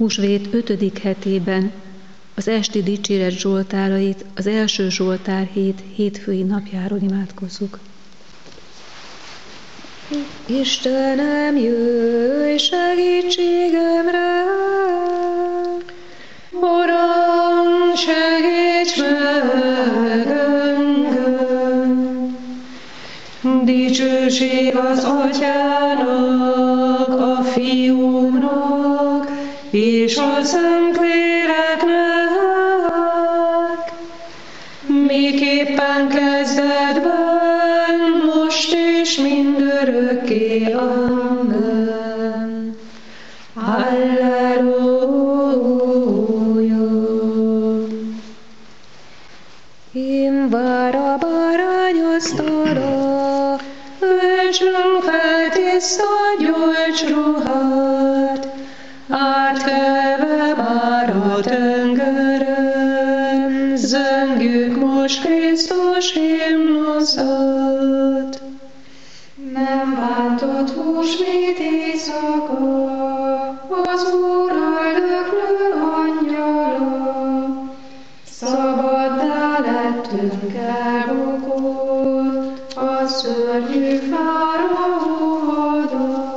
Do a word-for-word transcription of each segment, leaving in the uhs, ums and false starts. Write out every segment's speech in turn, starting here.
Húsvét ötödik hetében az esti dicséret zsoltárait az első Zsoltár hét hétfői napjáról imádkozzuk. Istenem, jöjj segítségemre! Uram, segíts meg engem! Dicsőség az Atyának, a Fiúnak és a Szentléleknek, miképpen kezdetben, most és mindörökké. Amen. Halleluja! Én vár a bárányasztalra, öltsünk fel tiszta gyolcs ruhát, átkelve már a tengeren, zöngjük most Krisztus himnuszát. Nem bántott húsvét éjszaka, az Úr öldöklő angyala, szabaddá lettünk elbukott, a szörnyű fáraóda.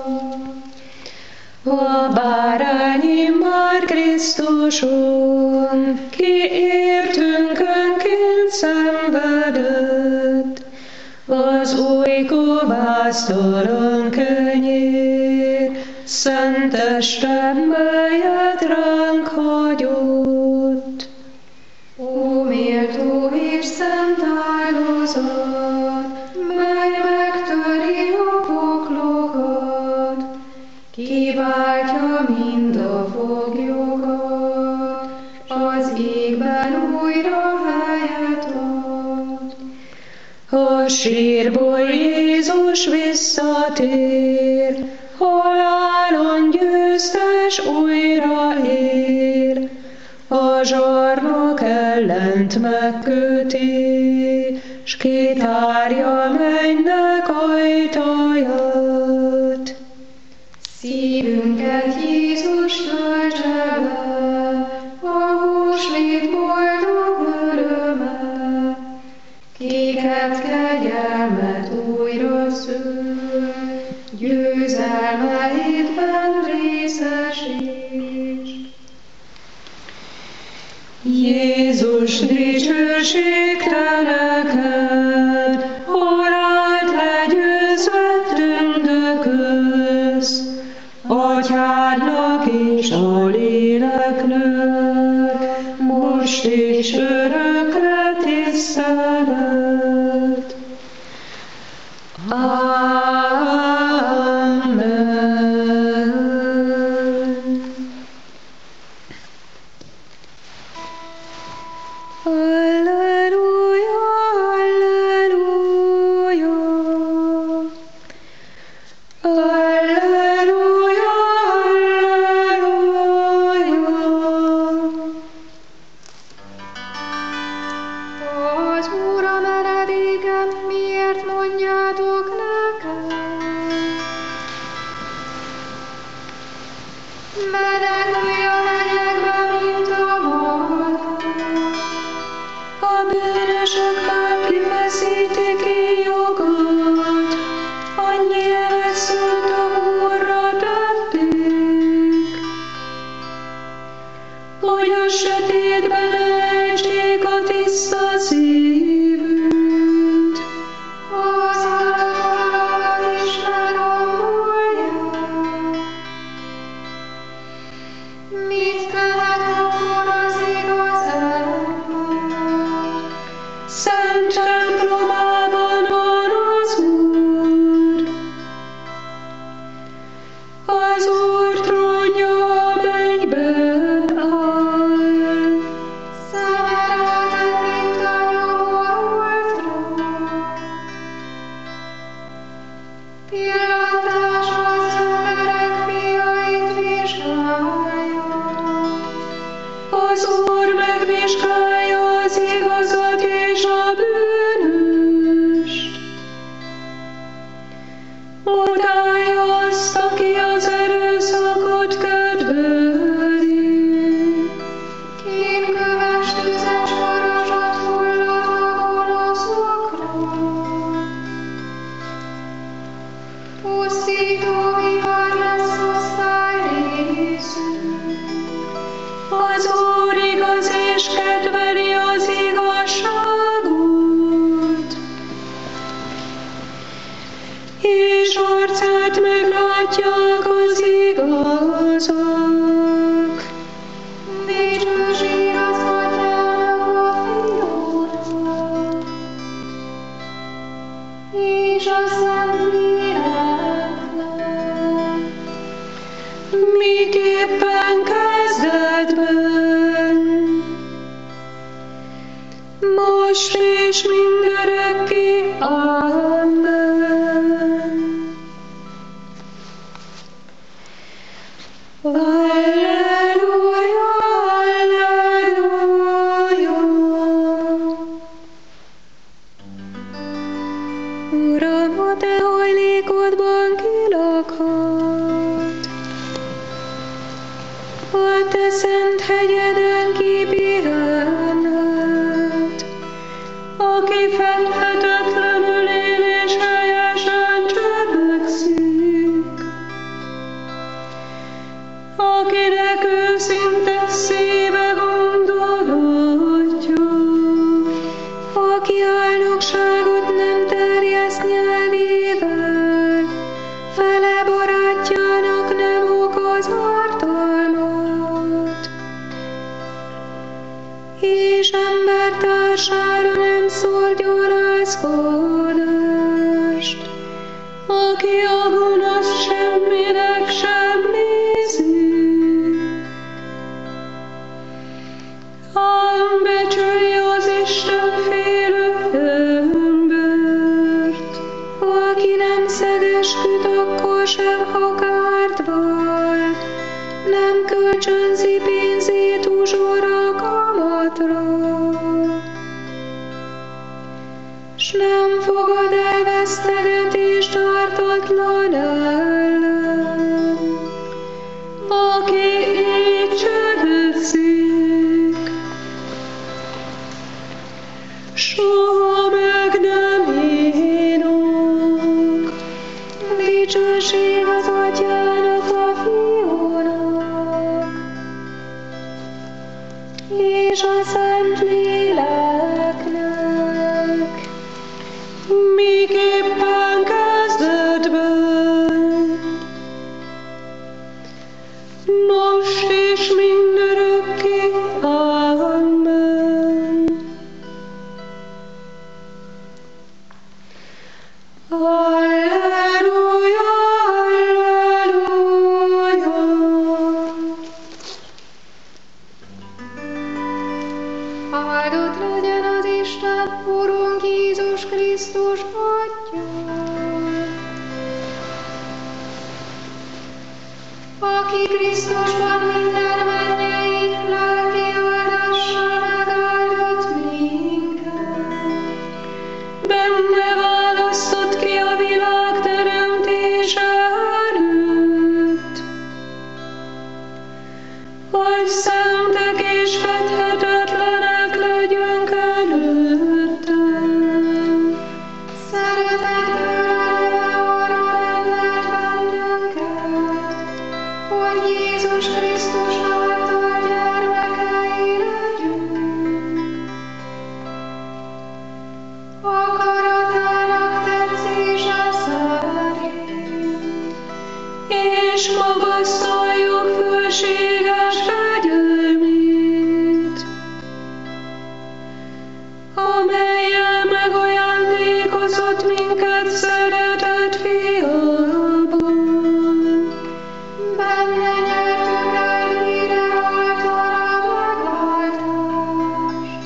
A bárány már Krisztuson, ki értünkönként szenvedett, az új kovásztalan kenyér, szent testem, melyet ránk hagyott. Ó, méltó és szent áldozat, mely megtöri a poklokat, kiváltja mind a foglyokat, az égben újra helyet ad. A sírból Jézus visszatér, halálon győztes újra ér, a zsarnok ellent megköti, s kitárja mennynek ajtaját. Szívünket Jézus töltse be, a húsvét boldog öröme, kiket kegyelmet újra szül, győzelmeidben részesíts. Jézus, dicsőség te neked, halált legyőzve tündökölsz, Atyádnak és a Léleknek, most és örökre tisztelet. Amen. Halleluja, halleluja. Halleluja, halleluja. Az Úr a menedékem, miért mondjátok nekem? Menekülj a mennyekbe, mint a madár. A bűnösök már kifeszítik jogot, annyi nevet szólt a Úrra tettük, hogy a sötétben elejtsék a tiszta szívűt, az általámat is megrombolják. Az Úr igaz és kedveli az igazságot, és arcát meglátják az igazak. Dicsőség az Atyának, a Fiúnak, és a Szentléleknek, miképpen kezdetben, most és mindörökké. Amen. Alleluja, alleluja. Uram, a te hajlékodban kilakhat, a te szent hegyeden kipihenhet, aki fedhetetlenül él és helyesen cselekszik, akinek őszinte szíve gondolatja, aki álnokságot nem terjeszt nyelvével, fele barátjának nem okoz ártalmat, és embertársára nem szól gyalázkodást, aki a gonosz semminek sem nézi, ám becsüli az Isten félő embert, aki nem szegesküd akkor sem, ha kárt val, nem kölcsönzi pénzét uzsora kamatra, s nem fogad el vesztegetést ártatlan ellen, aki így cselekszik, soha meg nem ínok. Dicsőség az Atyának, a Fiúnak, és a Szentléleknek, miképpen kezdetben, most és mindörökké. Amen. Alleluja, alleluja. Áldott legyen az Isten, Urunk Jézus Krisztus Atya, aki Krisztusban minden mennyei lelki áldással megáldott minket. Benne választott ki a világ teremtése előtt, hogy szentek és fedhetetlenek legyünk előtte. Szeretetből eleve arra rendelt bennünket, hogy Jézus Krisztus által gyermekei legyünk. Akaratának tetszése szerint, és magasztaljuk fölséges kegyelmét, amellyel megajándékozott minket szeretett Fiában. Benne nyertük el híre által a megváltást,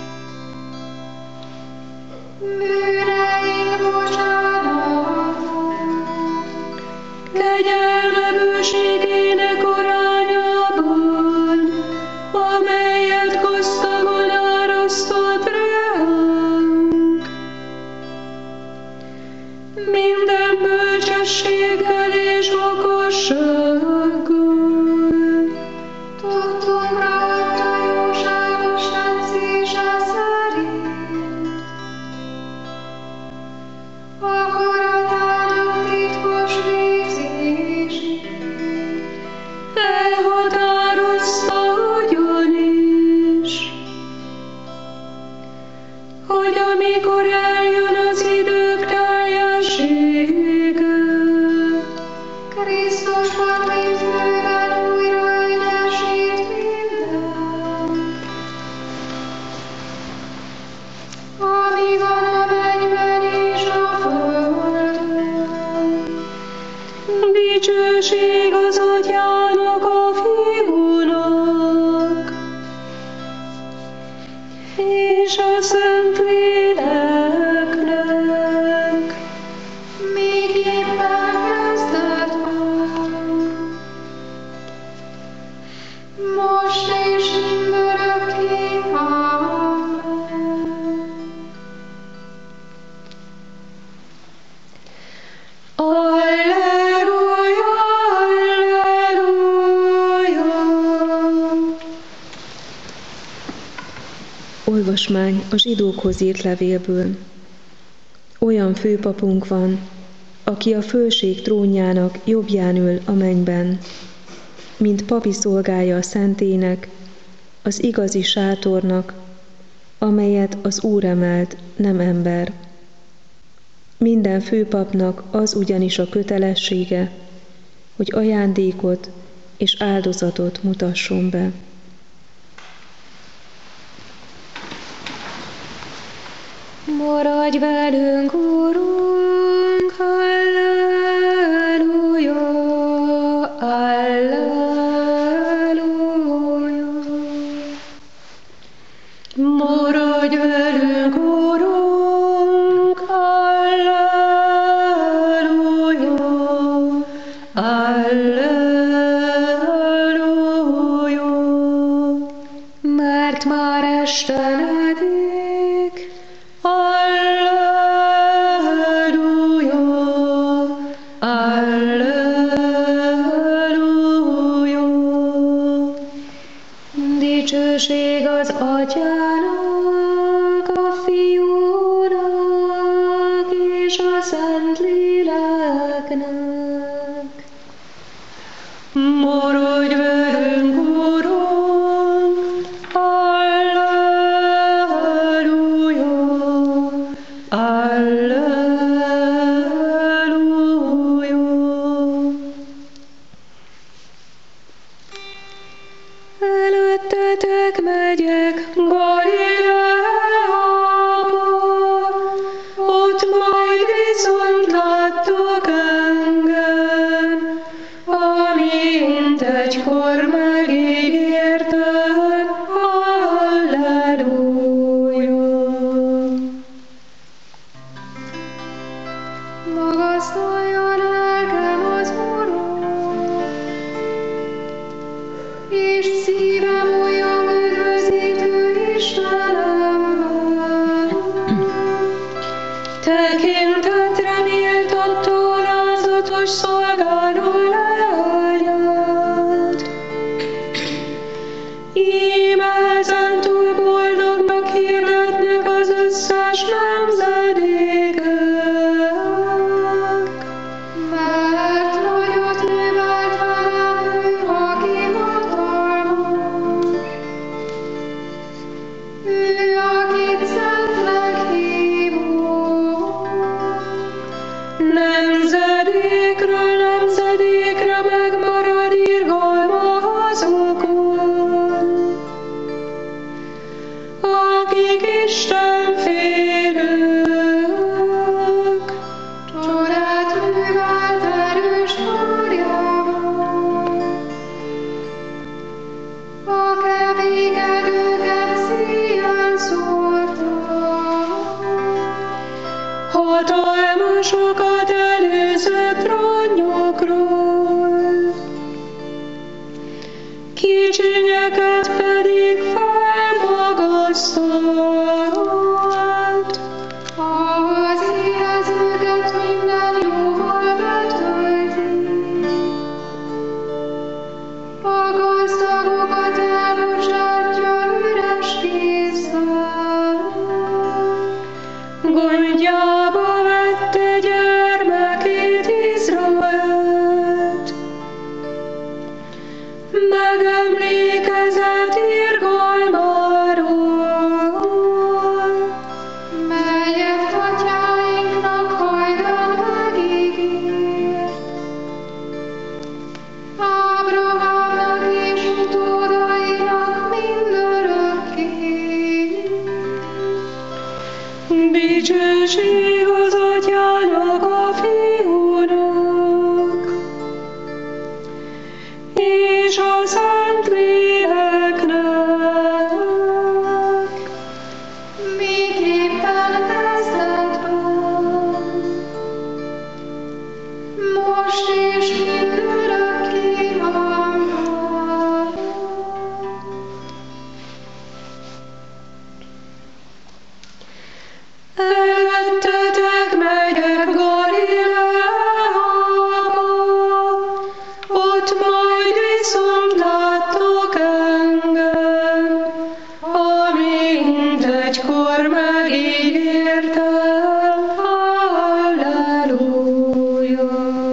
bűneink bocsánatot, kegyelme bőségének arányában, Dicsőség az Atyának, a Fiúnak, és a Szentléleknek, miképpen kezdetben, most és mindörökké. Amen. Olvasmány a zsidókhoz írt levélből. Olyan főpapunk van, aki a fölség trónjának jobbján ül a mennyben, mint papi szolgája a szentélynek, az igazi sátornak, amelyet az Úr emelt, nem ember. Minden főpapnak az ugyanis a kötelessége, hogy ajándékot és áldozatot mutasson be. Maradj velünk, Úrunk, halleluja, halleluja. Maradj velünk, Úrunk, halleluja, halleluja. Mert már estenedik, Alleluja, Alleluja. Dicsőség az Atyának, a Fiúnak és a Szentléleknek. Maradj velünk, Urunk, Alleluja, Alleluja. Előttetek megyek Galileába, ott majd viszont láttok engem, amint egykor megígérted. Halleluja. Magasztaljon lelkem az Urat, és szívem olyan üdvözítő Istenemben. Tekintetre méltató alázatos szolgáló lányát. Íme ezentúl boldognak hirdetnek az összes nemzedékek, mert nagyot művelt velem ő, aki hatalmas. Ő, akit szentnek hívunk, nemzedékről nemzedékre megmarad irgalma azokon, akik Istenfélők, csodát művelt erős karjával. A keménykedőket szíján szórta, hatalmasokat előző trónjukról, kicsinyeket pedig felmagasztalt. Az érezőket minden jóval betölti, a gazdagokat elbocsátja üres kézzel. Gondjába vette gyermekét, Izraelt, megemlékezett irgalmáról, melyet atyáinknak hajdan megígért. Dicsőség az Atyának, a Fiúnak, és a Szentléleknek, miképpen kezdetben, most és mindörökké van. Előttetek megyek Galileába, ott majd viszont láttok engem, amint egykor megígértem. Halleluja!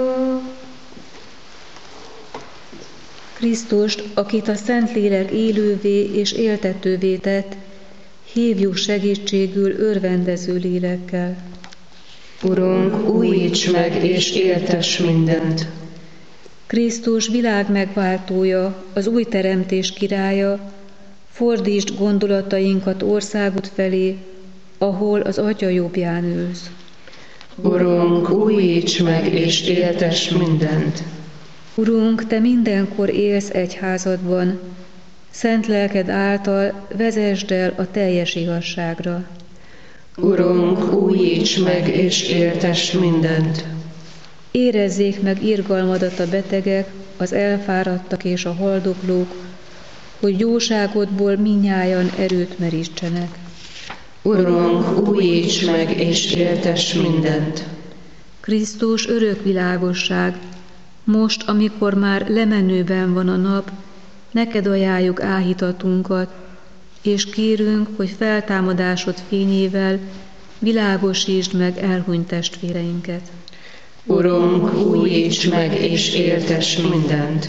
Krisztust, akit a Szentlélek élővé és éltetővé tett, hívjuk segítségül örvendező lélekkel. Urunk, újíts meg és éltess mindent. Krisztus világ megváltója, az új teremtés királya, fordítsd gondolatainkat országút felé, ahol az Atya jobbján ülsz. Urunk, újíts meg és éltess mindent. Urunk, Te mindenkor élsz egyházadban, szent lelked által vezesd el a teljes igazságra. Urunk, újíts meg és éltess mindent. Érezzék meg irgalmadat a betegek, az elfáradtak és a haldoklók, hogy jóságodból minnyájan erőt merítsenek. Urunk, újíts meg és éltess mindent. Krisztus örök világosság, most, amikor már lemenőben van a nap, neked ajánljuk áhítatunkat, és kérünk, hogy feltámadásod fényével világosítsd meg elhunyt testvéreinket. Urunk, újíts meg és éltess mindent.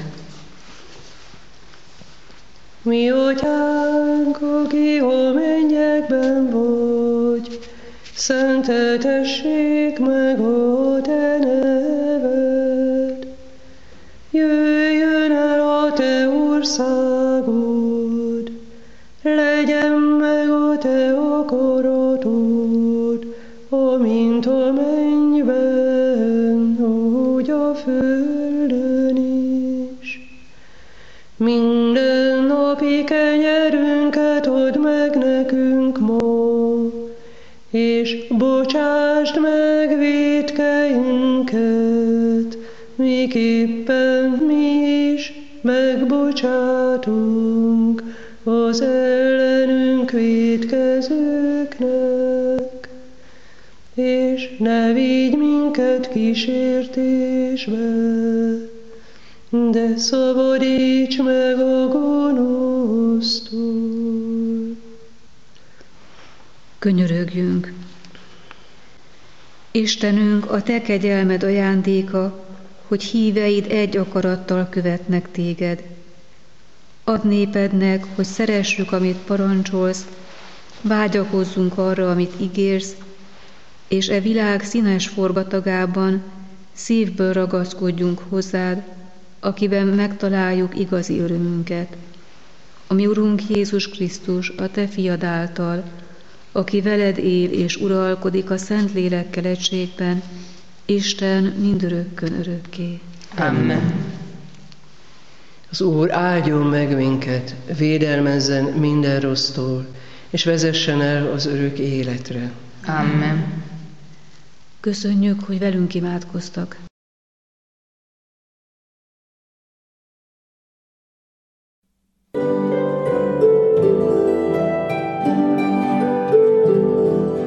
Mi Atyánk, aki a mennyekben vagy, szenteltessék meg a Te neved. Jöjjön el a Te országod, legyen meg a Te akaratod, amint a mennyben, úgy a földön is. Minden napi kenyerünket add meg nekünk ma, és bocsásd meg vétkeinket, miképpen mi is megbocsátunk az ellenünk vétkezőknek, és ne vigy minket kísértésbe, de szabadíts meg a gonosztól. Könyörögjünk! Istenünk, a Te kegyelmed ajándéka, hogy híveid egy akarattal követnek téged. Add népednek, hogy szeressük, amit parancsolsz, vágyakozzunk arra, amit ígérsz, és e világ színes forgatagában szívből ragaszkodjunk hozzád, akiben megtaláljuk igazi örömünket. A mi Urunk Jézus Krisztus, a Te fiad által, aki veled él és uralkodik a Szentlélekkel egységben, Isten mindörökkön örökké. Amen. Az Úr áldjon meg minket, védelmezzen minden rossztól, és vezessen el az örök életre. Amen. Köszönjük, hogy velünk imádkoztak.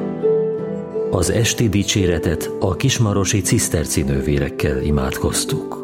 Az esti dicséretet a kismarosi ciszterci nővérekkel imádkoztuk.